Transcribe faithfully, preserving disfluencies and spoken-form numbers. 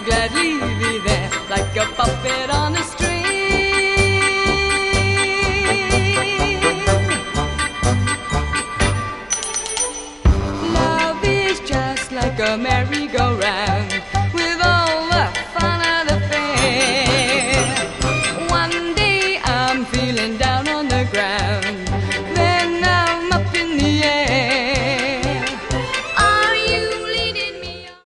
gladly be there, like a puppet on a string. Love is just like a merry-go-round.